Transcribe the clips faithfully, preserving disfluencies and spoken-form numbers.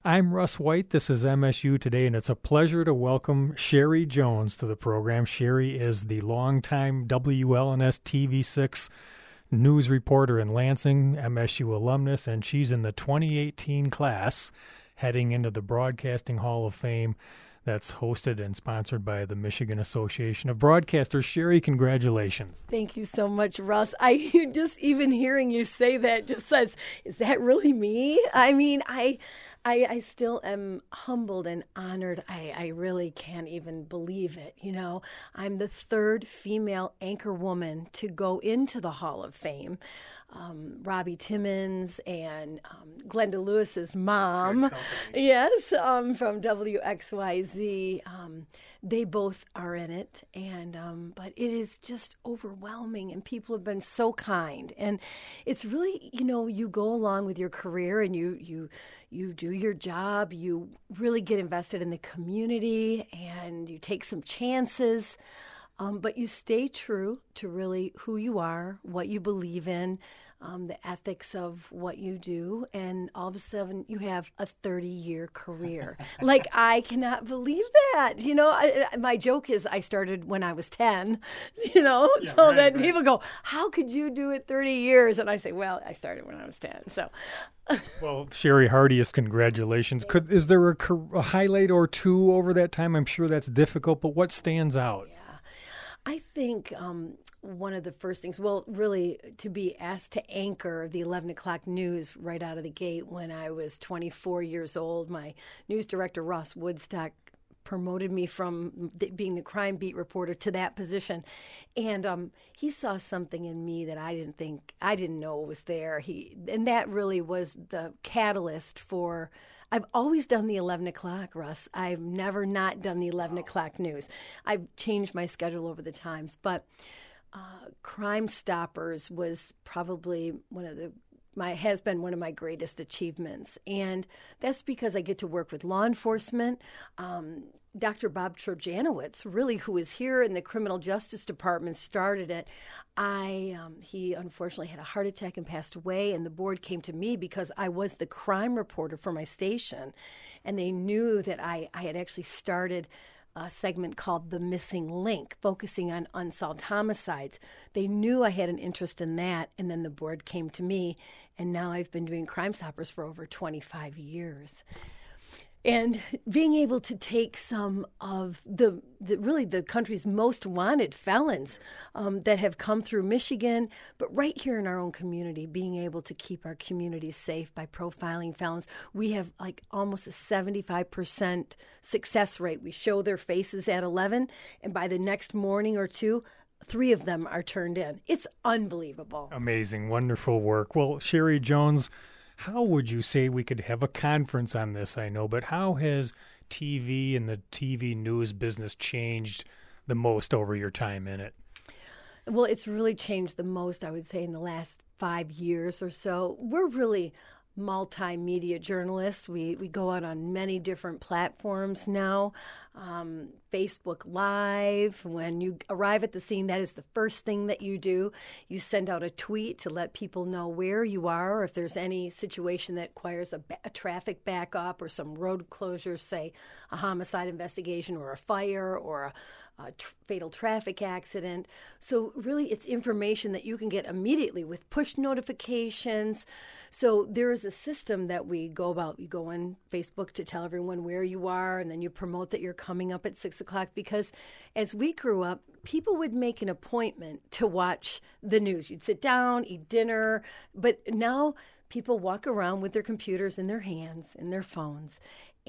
I'm Russ White. This is M S U Today, and it's a pleasure to welcome Sherry Jones to the program. Sherry is the longtime W L N S T V six news reporter in Lansing, M S U alumnus, and she's in the twenty eighteen class heading into the Broadcasting Hall of Fame that's hosted and sponsored by the Michigan Association of Broadcasters. Sherry, congratulations. Thank you so much, Russ. I just even hearing you say that just says, is that really me? I mean, I I, I still am humbled and honored. I, I really can't even believe it. You know, I'm the third female anchor woman to go into the Hall of Fame. Um, Robbie Timmons and um, Glenda Lewis's mom, yes, um, from W X Y Z. Um, they both are in it, and um, but it is just overwhelming, and people have been so kind, and it's really, you know, you go along with your career, and you you you do your job, you really get invested in the community, and you take some chances. Um, but you stay true to really who you are, what you believe in, um, the ethics of what you do, and all of a sudden you have a thirty-year career. Like, I cannot believe that. You know, I, my joke is I started when I was ten, you know, yeah, so right, then right. People go, how could you do it thirty years? And I say, well, I started when I was ten, so... Well, Sherry, heartiest congratulations. Could is there a, a highlight or two over that time? I'm sure that's difficult, but what stands out? Yeah. I think um, one of the first things, well, really to be asked to anchor the eleven o'clock news right out of the gate when I was twenty-four years old. My news director, Ross Woodstock, promoted me from being the crime beat reporter to that position. And um, he saw something in me that I didn't think, I didn't know was there. He, and that really was the catalyst for, I've always done the eleven o'clock, Russ. I've never not done the eleven o'clock news. I've changed my schedule over the times. But uh, Crime Stoppers was probably one of the My has been one of my greatest achievements, and that's because I get to work with law enforcement. Um, Doctor Bob Trojanowitz, really, who is here in the Criminal Justice Department, started it. I um, he unfortunately had a heart attack and passed away, and the board came to me because I was the crime reporter for my station, and they knew that I, I had actually started a segment called The Missing Link, focusing on unsolved homicides. They knew I had an interest in that, and then the board came to me, and now I've been doing Crime Stoppers for over twenty-five years. And being able to take some of the, the really the country's most wanted felons um, that have come through Michigan, but right here in our own community, being able to keep our communities safe by profiling felons. We have like almost a seventy-five percent success rate. We show their faces at eleven, and by the next morning or two, three of them are turned in. It's unbelievable. Amazing, wonderful work. Well, Sherry Jones, how would you say we could have a conference on this? I know, but how has T V and the T V news business changed the most over your time in it? Well, it's really changed the most, I would say, in the last five years or so. We're really multimedia journalists. We we go out on many different platforms now. Um, Facebook Live, when you arrive at the scene, that is the first thing that you do. You send out a tweet to let people know where you are, or if there's any situation that requires a, a traffic backup or some road closures, say a homicide investigation or a fire or a, a tr- fatal traffic accident. So really it's information that you can get immediately with push notifications. So there is a system that we go about. You go on Facebook to tell everyone where you are, and then you promote that you're coming up at six o'clock, because as we grew up, people would make an appointment to watch the news. You'd sit down, eat dinner, but now people walk around with their computers in their hands, in their phones,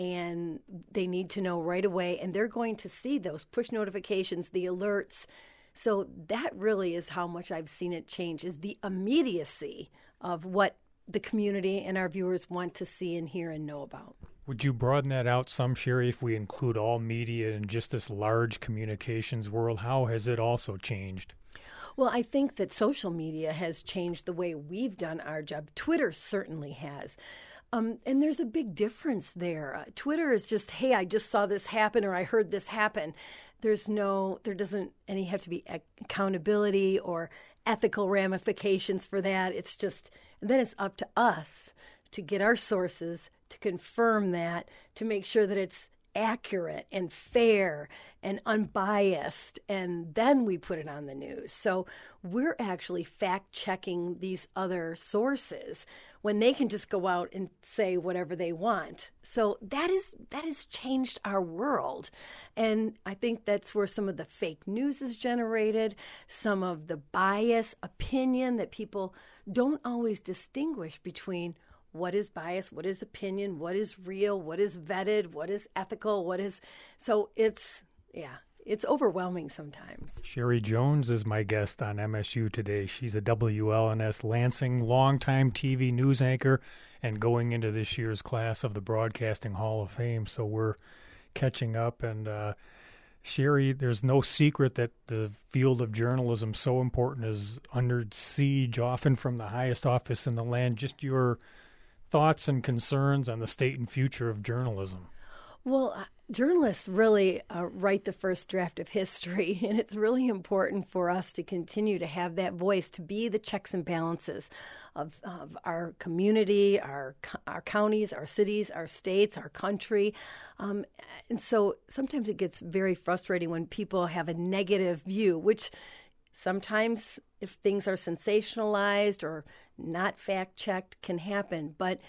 and they need to know right away, and they're going to see those push notifications, the alerts. So that really is how much I've seen it change, is the immediacy of what the community and our viewers want to see and hear and know about. Would you broaden that out some, Sherry, if we include all media in just this large communications world? How has it also changed? Well, I think that social media has changed the way we've done our job. Twitter certainly has. Um, and there's a big difference there. Uh, Twitter is just, hey, I just saw this happen, or I heard this happen. There's no, there doesn't any have to be accountability or ethical ramifications for that. It's just, and then it's up to us to get our sources to confirm that, to make sure that it's accurate and fair and unbiased, and then we put it on the news. So we're actually fact-checking these other sources when they can just go out and say whatever they want. So that is that has changed our world. And I think that's where some of the fake news is generated, some of the bias, opinion that people don't always distinguish between what is bias, what is opinion, what is real, what is vetted, what is ethical, what is... So it's, yeah, it's overwhelming sometimes. Sherry Jones is my guest on M S U today. She's a W L N S Lansing longtime T V news anchor and going into this year's class of the Broadcasting Hall of Fame. So we're catching up. And uh, Sherry, there's no secret that the field of journalism, so important, is under siege, often from the highest office in the land. Just your thoughts and concerns on the state and future of journalism. Well, uh, journalists really uh, write the first draft of history, and it's really important for us to continue to have that voice, to be the checks and balances of, of our community, our our counties, our cities, our states, our country. Um, and so sometimes it gets very frustrating when people have a negative view, which sometimes, if things are sensationalized or not fact-checked, can happen. But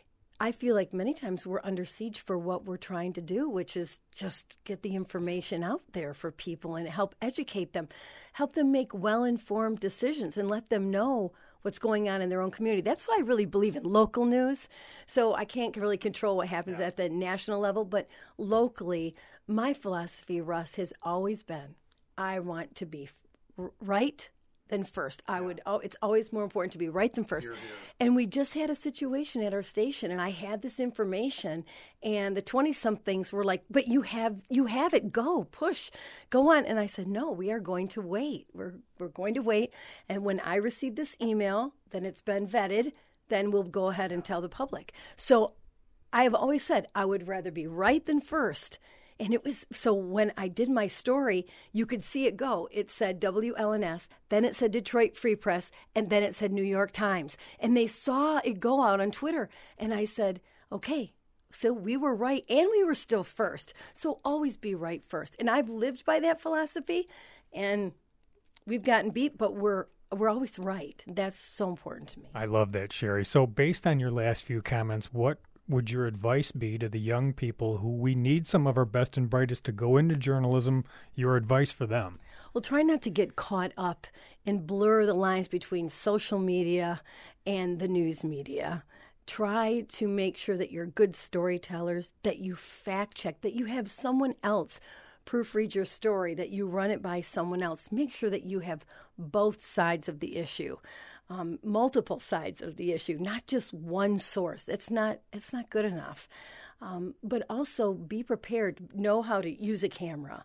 I feel like many times we're under siege for what we're trying to do, which is just get the information out there for people and help educate them, help them make well-informed decisions and let them know what's going on in their own community. That's why I really believe in local news. So I can't really control what happens yeah. at the national level, but locally, my philosophy, Russ, has always been, I want to be right than first. I would. Oh, it's always more important to be right than first. Here, here. And we just had a situation at our station, and I had this information, and the twenty-somethings were like, "But you have, you have it. Go, push, go on." And I said, "No, we are going to wait. We're we're going to wait. And when I receive this email, then it's been vetted. Then we'll go ahead and tell the public." So I have always said I would rather be right than first. And it was, so when I did my story, you could see it go. It said W L N S, then it said Detroit Free Press, and then it said New York Times. And they saw it go out on Twitter. And I said, okay, so we were right, and we were still first. So always be right first. And I've lived by that philosophy, and we've gotten beat, but we're we're always right. That's so important to me. I love that, Sherry. So based on your last few comments, what would your advice be to the young people who we need some of our best and brightest to go into journalism? Your advice for them? Well, try not to get caught up and blur the lines between social media and the news media. Try to make sure that you're good storytellers, that you fact check, that you have someone else proofread your story, that you run it by someone else. Make sure that you have both sides of the issue. Um, multiple sides of the issue, not just one source. It's not it's not good enough. Um, but also be prepared, know how to use a camera,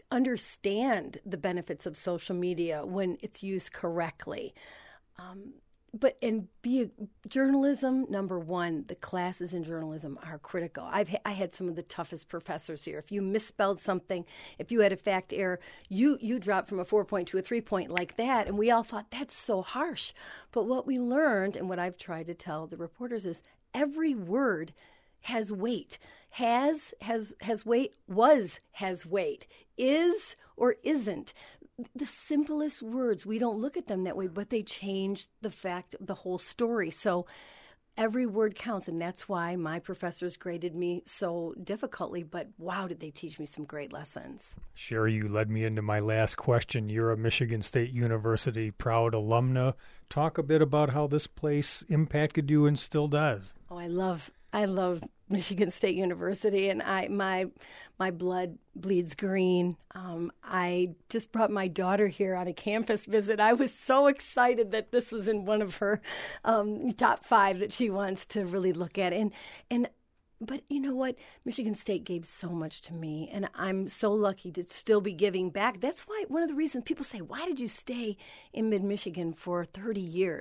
understand the benefits of social media when it's used correctly. Um, but and be a, journalism, number one, the classes in journalism are critical. I've ha- I had some of the toughest professors here. If you misspelled something, if you had a fact error, you you dropped from a four point to a three point like that, and we all thought that's so harsh. But what we learned, and what I've tried to tell the reporters, is every word has weight. Has has has weight. Was has weight. Is or isn't. The simplest words, we don't look at them that way, but they change the fact of the whole story. So every word counts, and that's why my professors graded me so difficultly, but wow, did they teach me some great lessons. Sherry, you led me into my last question. You're a Michigan State University proud alumna. Talk a bit about how this place impacted you and still does. Oh, I love I love Michigan State University, and I my my blood bleeds green. Um, I just brought my daughter here on a campus visit. I was so excited that this was in one of her um, top five that she wants to really look at. And and but you know what? Michigan State gave so much to me, and I'm so lucky to still be giving back. That's why one of the reasons people say, why did you stay in mid-Michigan for thirty years?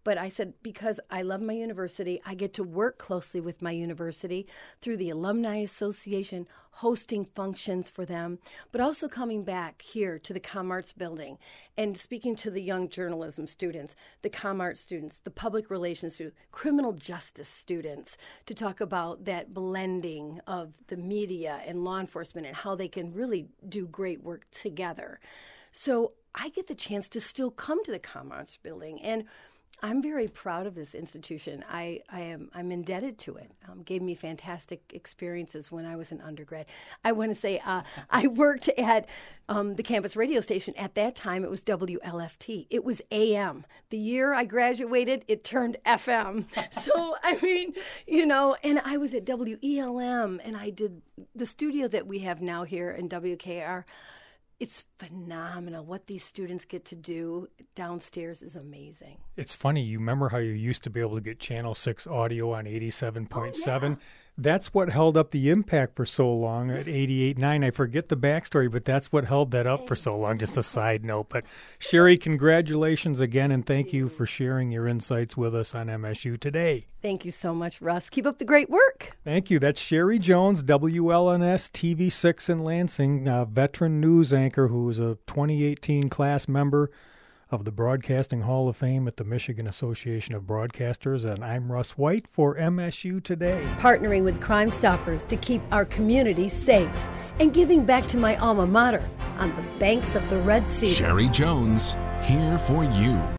But I said, because I love my university, I get to work closely with my university through the Alumni Association, hosting functions for them, but also coming back here to the ComArts building and speaking to the young journalism students, the ComArts students, the public relations students, criminal justice students, to talk about that blending of the media and law enforcement and how they can really do great work together. So I get the chance to still come to the ComArts building, and I'm very proud of this institution. I, I am I'm indebted to it. Um, gave me fantastic experiences when I was an undergrad. I want to say uh, I worked at um, the campus radio station. At that time, it was W L F T. It was A M. The year I graduated, it turned F M. So, I mean, you know, and I was at W E L M, and I did the studio that we have now here in W K R. It's phenomenal. What these students get to do downstairs is amazing. It's funny. You remember how you used to be able to get Channel six audio on eighty-seven point seven? Oh, yeah. That's what held up the Impact for so long at eighty-eight point nine. I forget the backstory, but that's what held that up for so long. Just a side note. But Sherry, congratulations again, and thank you for sharing your insights with us on M S U Today. Thank you so much, Russ. Keep up the great work. Thank you. That's Sherry Jones, W L N S T V six in Lansing, a veteran news anchor who is a twenty eighteen class member of the Broadcasting Hall of Fame at the Michigan Association of Broadcasters, and I'm Russ White for M S U Today. Partnering with Crime Stoppers to keep our community safe and giving back to my alma mater on the banks of the Red Sea. Sherry Jones, here for you.